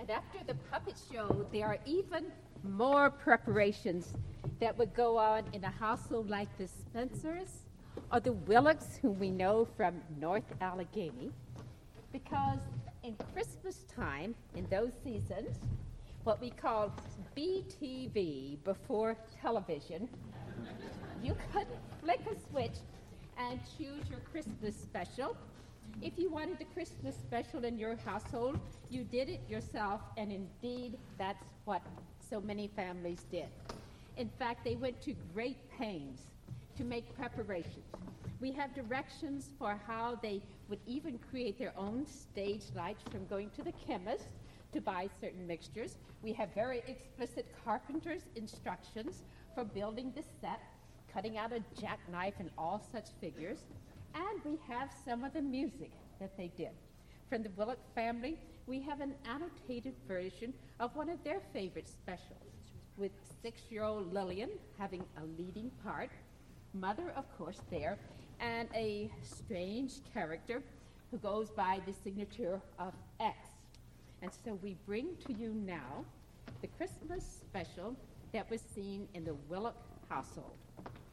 And after the puppet show, there are even more preparations that would go on in a household like the Spencers or the Willocks, whom we know from North Allegheny, because in Christmas time, in those seasons, what we call BTV, before television, you could flick a switch and choose your Christmas special. If you wanted a Christmas special in your household, you did it yourself, and indeed, that's what so many families did. In fact, they went to great pains to make preparations. We have directions for how they would even create their own stage lights, from going to the chemist to buy certain mixtures. We have very explicit carpenter's instructions for building the set, cutting out a jackknife and all such figures. And we have some of the music that they did. From the Willock family, we have an annotated version of one of their favorite specials, with 6-year-old Lillian having a leading part, mother, of course, there, and a strange character who goes by the signature of X. And so we bring to you now the Christmas special that was seen in the Willock household.